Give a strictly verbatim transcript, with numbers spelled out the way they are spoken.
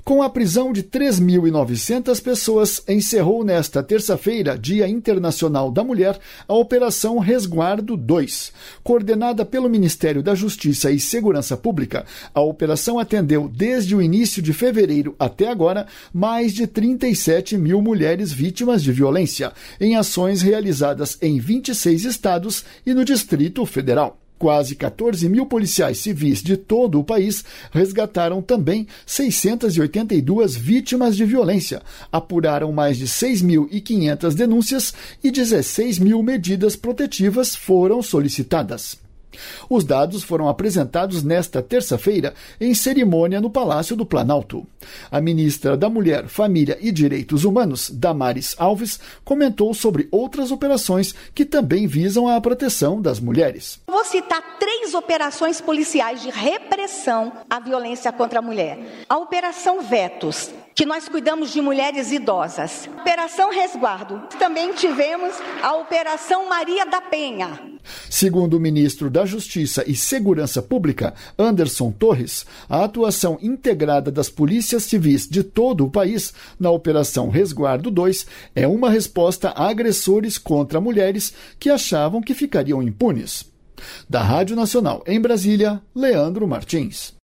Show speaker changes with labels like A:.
A: Com a prisão de três mil e novecentas pessoas, encerrou nesta terça-feira, Dia Internacional da Mulher, a Operação Resguardo dois. Coordenada pelo Ministério da Justiça e Segurança Pública, a operação atendeu desde o início de fevereiro até agora mais de trinta e sete mil mulheres vítimas de violência, em ações realizadas em vinte e seis estados e no Distrito Federal. Quase quatorze mil policiais civis de todo o país resgataram também seiscentas e oitenta e duas vítimas de violência, apuraram mais de seis mil e quinhentas denúncias e dezesseis mil medidas protetivas foram solicitadas. Os dados foram apresentados nesta terça-feira em cerimônia no Palácio do Planalto. A ministra da Mulher, Família e Direitos Humanos, Damares Alves, comentou sobre outras operações que também visam a proteção das mulheres.
B: Vou citar três operações policiais de repressão à violência contra a mulher. A Operação Vetos, que nós cuidamos de mulheres idosas. Operação Resguardo. Também tivemos a Operação Maria da Penha.
A: Segundo o ministro da Justiça e Segurança Pública, Anderson Torres, a atuação integrada das polícias civis de todo o país na Operação Resguardo dois é uma resposta a agressores contra mulheres que achavam que ficariam impunes. Da Rádio Nacional em Brasília, Leandro Martins.